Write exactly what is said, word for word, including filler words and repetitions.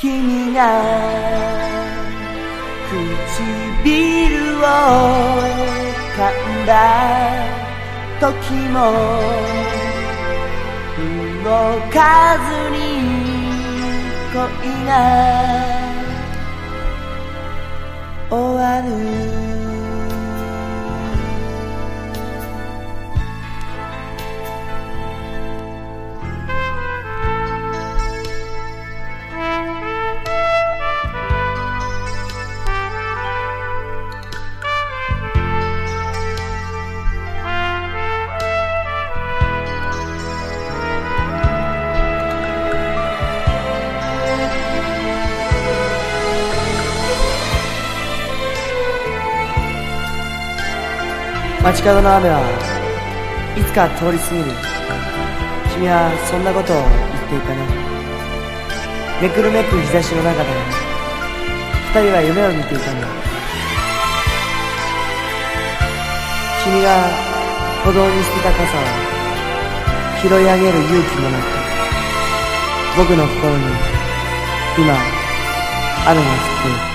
君が唇を噛んだ時も動かずに恋が終わる。街角の雨はいつか通り過ぎる。君はそんなことを言っていたね。めくるめく日差しの中で二人は夢を見ていたんだ。君が歩道に捨てた傘を拾い上げる勇気もなく、僕の心に今雨が降っている。